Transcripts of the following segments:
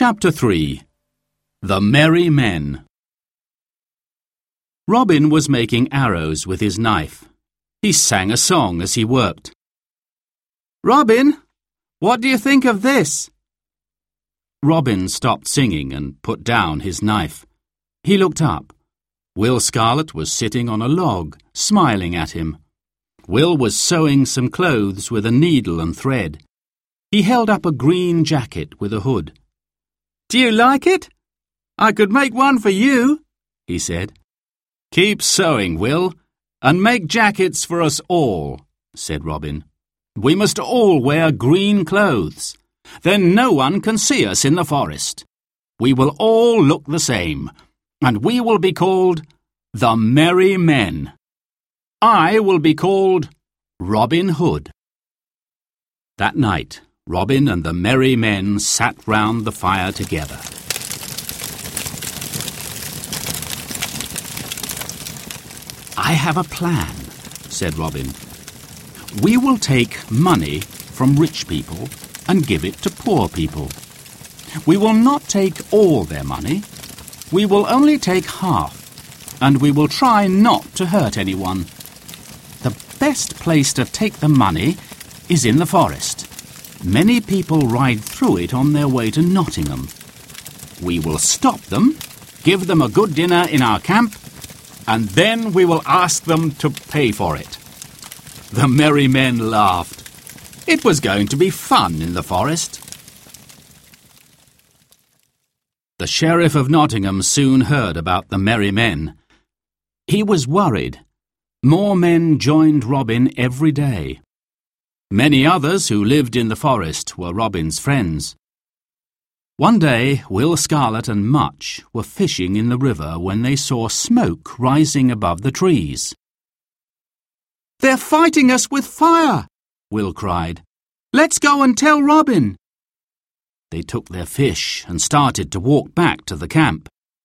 Chapter 3. The Merry Men. Robin was making arrows with his knife. He sang a song as he worked. "Robin, what do you think of this?" Robin stopped singing and put down his knife. He looked up. Will Scarlet was sitting on a log, smiling at him. Will was sewing some clothes with a needle and thread. He held up a green jacket with a hood. "Do you like it? I could make one for you," he said. "Keep sewing, Will, and make jackets for us all," said Robin. "We must all wear green clothes. Then no one can see us in the forest. We will all look the same, and we will be called the Merry Men. I will be called Robin Hood." That night, Robin and the Merry Men sat round the fire together. "I have a plan," said Robin. "We will take money from rich people and give it to poor people. We will not take all their money. We will only take half, and we will try not to hurt anyone. The best place to take the money is in the forest. Many people ride through it on their way to Nottingham. We will stop them, give them a good dinner in our camp, and then we will ask them to pay for it." The Merry Men laughed. It was going to be fun in the forest. The Sheriff of Nottingham soon heard about the Merry Men. He was worried. More men joined Robin every day. Many others who lived in the forest were Robin's friends. One day, Will Scarlet and Much were fishing in the river when they saw smoke rising above the trees. "They're fighting us with fire!" Will cried. "Let's go and tell Robin." They took their fish and started to walk back to the camp.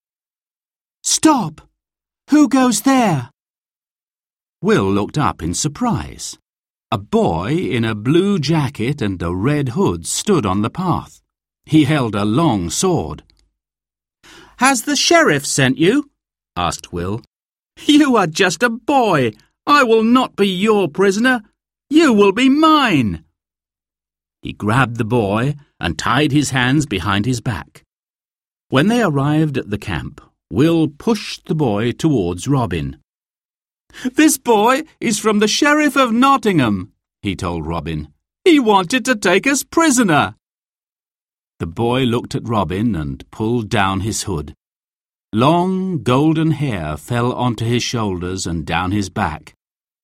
"Stop! Who goes there?" Will looked up in surprise. A boy in a blue jacket and a red hood stood on the path. He held a long sword. "Has the sheriff sent you?" asked Will. "You are just a boy. I will not be your prisoner. You will be mine." He grabbed the boy and tied his hands behind his back. When they arrived at the camp, Will pushed the boy towards Robin. "This boy is from the Sheriff of Nottingham," he told Robin. "He wanted to take us prisoner." The boy looked at Robin and pulled down his hood. Long golden hair fell onto his shoulders and down his back.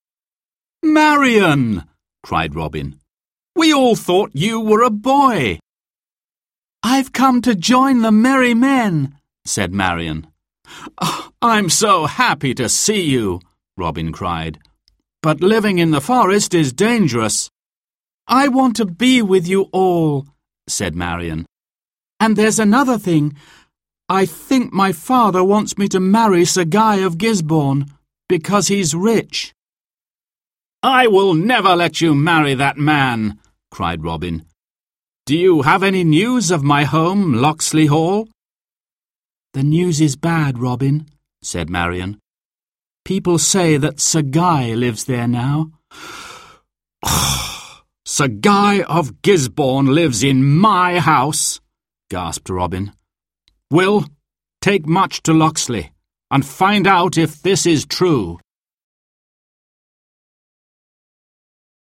"Marion!" cried Robin. "We all thought you were a boy." "I've come to join the Merry Men," said Marion. "Oh, I'm so happy to see you," Robin cried. "But living in the forest is dangerous." "I want to be with you all," said Marion. "And there's another thing. I think my father wants me to marry Sir Guy of Gisborne, because he's rich." "I will never let you marry that man," cried Robin. "Do you have any news of my home, Locksley Hall?" "The news is bad, Robin," said Marion. "People say that Sir Guy lives there now." "Sir Guy of Gisborne lives in my house," gasped Robin. "Will, take Much to Locksley and find out if this is true."